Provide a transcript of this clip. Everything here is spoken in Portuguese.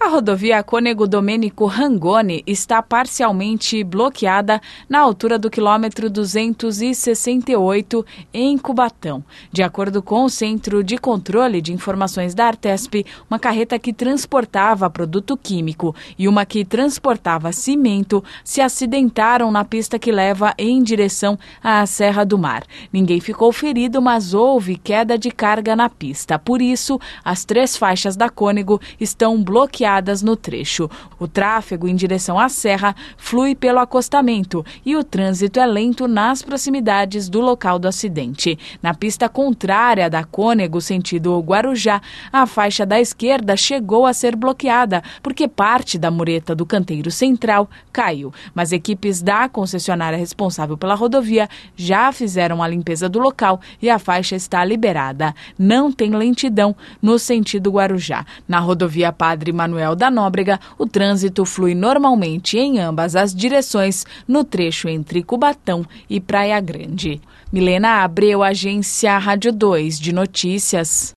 A rodovia Cônego Domênico Rangoni está parcialmente bloqueada na altura do quilômetro 268 em Cubatão. De acordo com o Centro de Controle de Informações da Artesp, uma carreta que transportava produto químico e uma que transportava cimento se acidentaram na pista que leva em direção à Serra do Mar. Ninguém ficou ferido, mas houve queda de carga na pista. Por isso, as 3 faixas da Cônego estão bloqueadas no trecho. O tráfego em direção à serra flui pelo acostamento e o trânsito é lento nas proximidades do local do acidente. Na pista contrária da Cônego, sentido Guarujá, a faixa da esquerda chegou a ser bloqueada porque parte da mureta do canteiro central caiu. Mas equipes da concessionária responsável pela rodovia já fizeram a limpeza do local e a faixa está liberada. Não tem lentidão no sentido Guarujá. Na rodovia Padre Manuel da Nóbrega, o trânsito flui normalmente em ambas as direções no trecho entre Cubatão e Praia Grande. Milena Abreu, Agência Rádio 2 de Notícias.